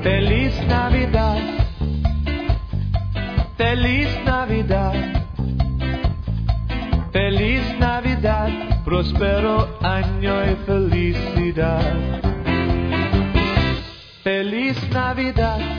Feliz Navidad, feliz Navidad, feliz Navidad, próspero año y felicidad. Feliz Navidad.